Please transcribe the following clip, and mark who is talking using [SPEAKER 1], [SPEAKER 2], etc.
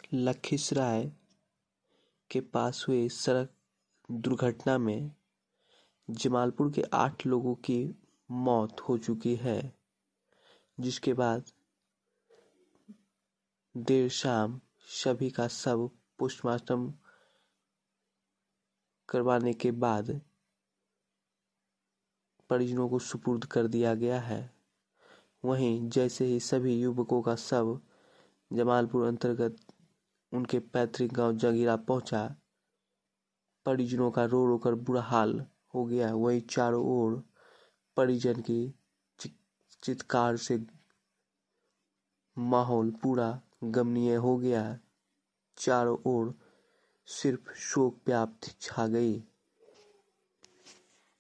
[SPEAKER 1] लखीसराय के पास हुई सड़क दुर्घटना में जमालपुर के 8 लोगों की मौत हो चुकी है, जिसके बाद देर शाम सभी का शव पोस्टमार्टम करवाने के बाद परिजनों को सुपुर्द कर दिया गया है। वहीं जैसे ही सभी युवकों का शव जमालपुर अंतर्गत उनके पैतृक गांव जगीरा पहुंचा, परिजनों का रो रो कर बुरा हाल हो गया। वहीं चारों ओर परिजन की चित्कार से माहौल पूरा गमनीय हो गया। चारों ओर सिर्फ शोक व्याप्ति छा गई।